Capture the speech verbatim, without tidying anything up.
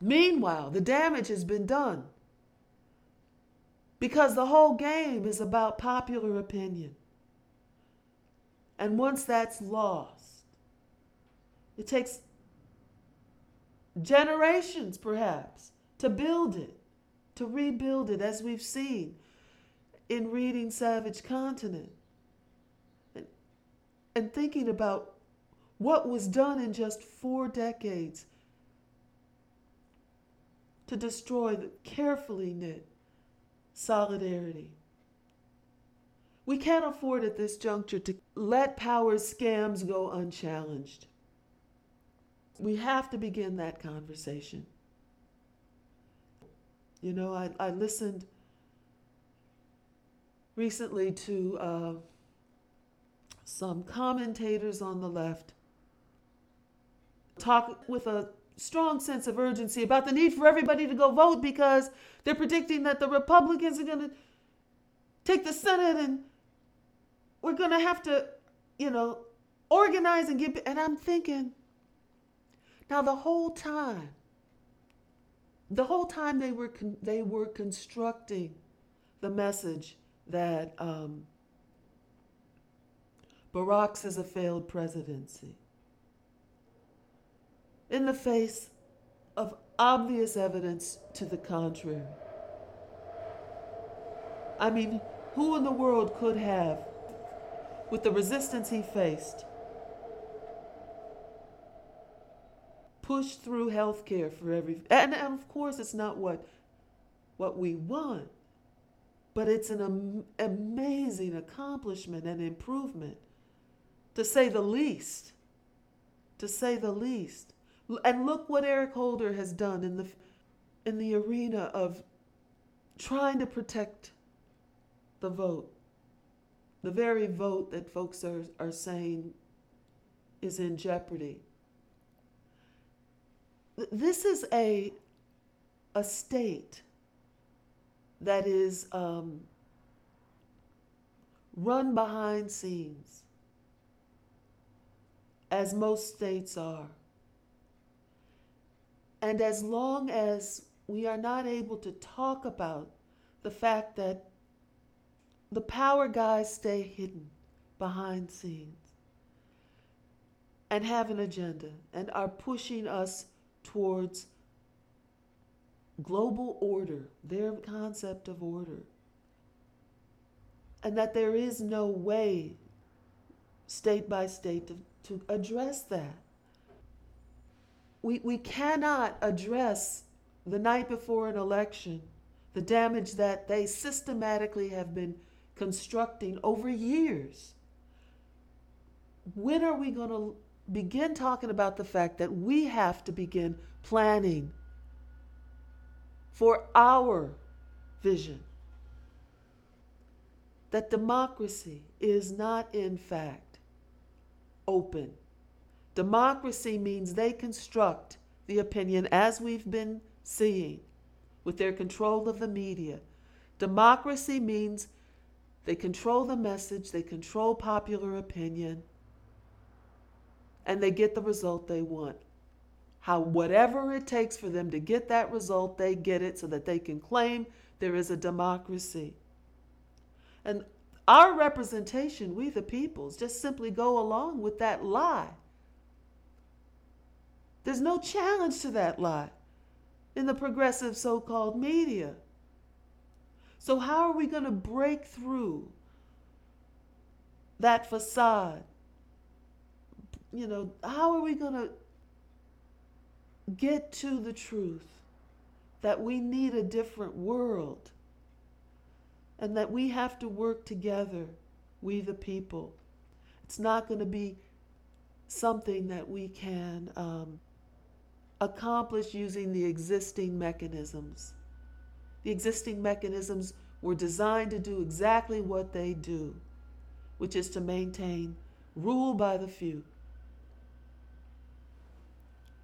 Meanwhile, the damage has been done because the whole game is about popular opinion. And once that's lost, it takes generations perhaps to build it, to rebuild it, as we've seen in reading Savage Continent and, and thinking about what was done in just four decades to destroy the carefully knit solidarity. We can't afford at this juncture to let power scams go unchallenged. We have to begin that conversation. You know, I, I listened recently to uh, some commentators on the left talk with a strong sense of urgency about the need for everybody to go vote because they're predicting that the Republicans are going to take the Senate and we're going to have to, you know, organize and get. And I'm thinking, now the whole time, the whole time they were con- they were constructing the message that um, Barack's is a failed presidency, in the face of obvious evidence to the contrary. I mean, who in the world could have, with the resistance he faced, pushed through health care for every... And, and of course, it's not what, what we want, but it's an am- amazing accomplishment and improvement, to say the least. To say the least. And look what Eric Holder has done in the in the arena of trying to protect the vote. The very vote that folks are, are saying is in jeopardy. This is a, a state that is um, run behind scenes, as most states are. And as long as we are not able to talk about the fact that the power guys stay hidden behind scenes and have an agenda and are pushing us towards global order, their concept of order, and that there is no way, state by state, to, to address that. We, we cannot address the night before an election the damage that they systematically have been constructing over years. When are we going to begin talking about the fact that we have to begin planning for our vision? That democracy is not, in fact, open. Democracy means they construct the opinion, as we've been seeing, with their control of the media. Democracy means they control the message, they control popular opinion, and they get the result they want. How, whatever it takes for them to get that result, they get it so that they can claim there is a democracy. And our representation, we the peoples, just simply go along with that lie. There's no challenge to that lie in the progressive so-called media. So how are we going to break through that facade? You know, how are we going to get to the truth that we need a different world and that we have to work together, we the people? It's not going to be something that we can um, accomplish using the existing mechanisms. The existing mechanisms were designed to do exactly what they do, which is to maintain rule by the few.